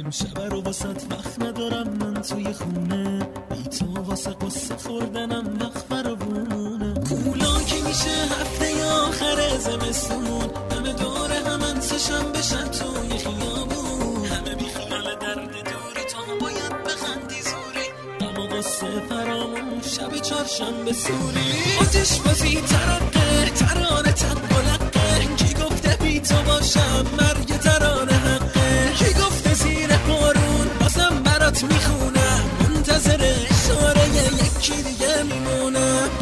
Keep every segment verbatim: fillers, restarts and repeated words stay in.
شب رو واسط وقت ندارم من توی خونه، بی تو واسه قصه خوردنم وقت فراوونه. کولا که میشه هفته آخر زمستون، همه دوره همن سشم بشن توی خیابون، همه بی خیال درد دوری، تو باید بخندی زوری، اما قصه فرامون شب چهارشنبه سوری. آتش بازی ترقه ترانه تقلقه، کی گفته بی تو باشم مرگ ترانه حقه، کی گفته زیر بارون بازم برات میخونم، منتظر اشاره یکی دیگه میمونم.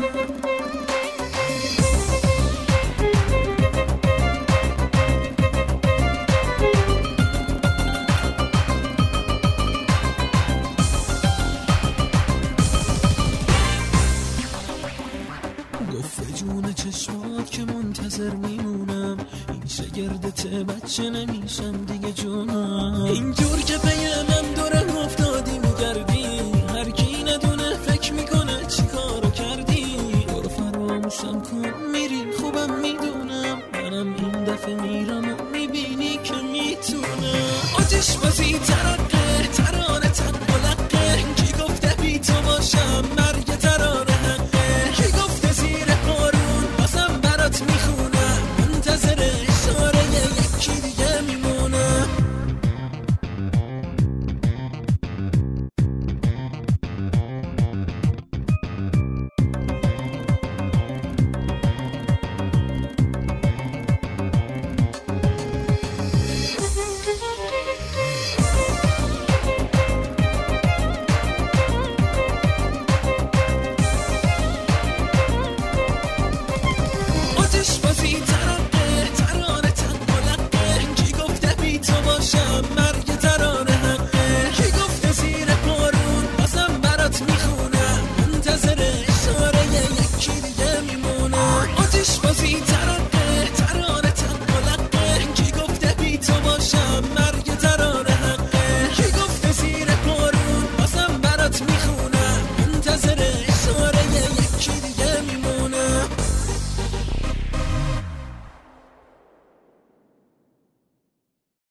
گفته جون چشمات که منتظر میمونم، این شگردت بچه نمیشم دیگه جونم. اینجور که پیمم دوره افتادی میگردی، هر کی ندونه فکر میکنه چی کارو کردی. برو فراموشم کن میری خوبم میدونم، منم این دفعه میرم و میبینی که میتونم. آتش